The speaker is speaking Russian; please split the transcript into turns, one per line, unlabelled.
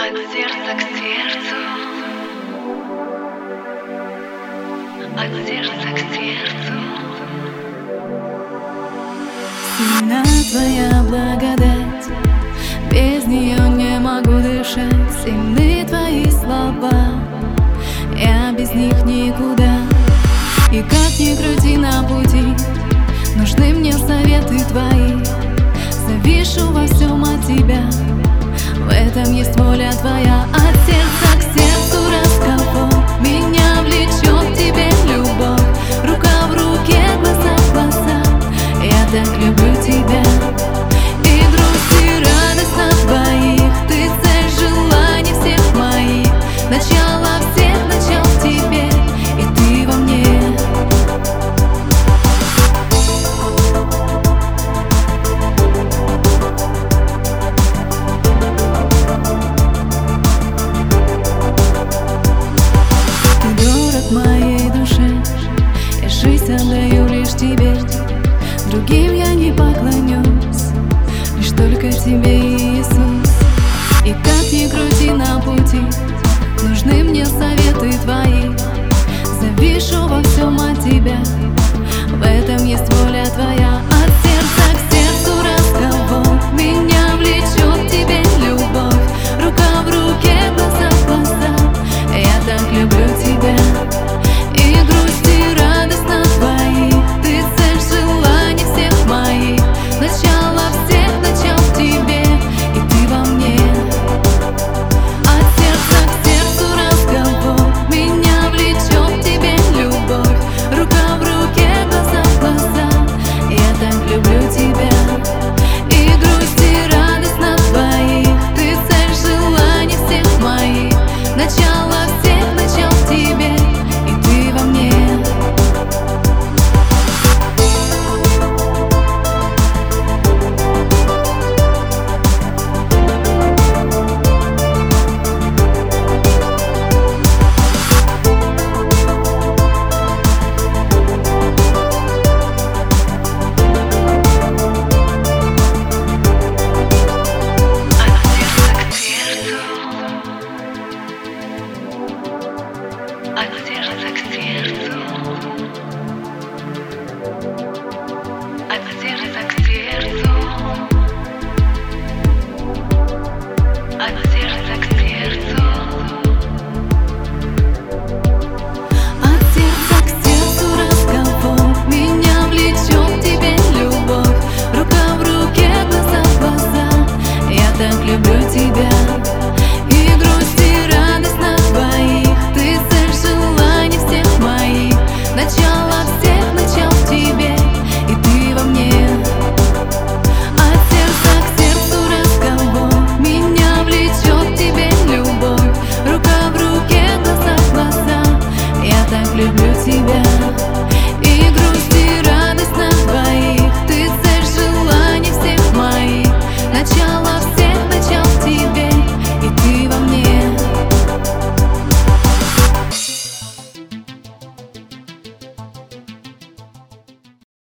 От сердца к сердцу, от сердца к сердцу.
Сильна твоя благодать, без нее не могу дышать. Сильны твои слова, я без них никуда. И как ни крути на пути, нужны мне советы твои. Завишу во всем от тебя, в этом есть воля твоя. От сердца к сердцу разговор, меня влечет к тебе любовь. Рука в руке, глаза в глаза, я так люблю тебя. И грусть, и радость на двоих, ты цель желаний всех моих. Начало всех начал в тебе, и ты во мне. Моей душе я жизнь отдаю лишь тебе, другим я не поклонюсь, лишь только тебе, Иисус. И как ни крути на пути, нужны мне советы твои. Завишу во всем от тебя, в этом есть воля твоя. От сердца к сердцу разговор, меня влечет к тебе любовь. Рука в руке, глаза в глаза, я так люблю тебя. И грусть, и радость на двоих, ты цель желаний всех моих. Начало всех начал в тебе, и ты во мне. От сердца к сердцу разговор, меня влечет к тебе любовь. Рука в руке, глаза в глаза, я так люблю тебя. И грусть, и радость на двоих, ты цель желаний всех моих. Начало всех начал в тебе, и ты во мне.
От сердца к сердцу, от сердца к сердцу, от сердца к сердцу.
От сердца к сердцу разговор, меня влечет к тебе любовь. Рука в руке, глаза в глаза, я так люблю тебя. И грусть, и радость на двоих, ты цель желаний всех моих. Начало всех начал в тебе, и ты во мне. От сердца к сердцу разговор, меня влечет к тебе любовь. Рука в руке, глаза в глаза, я так люблю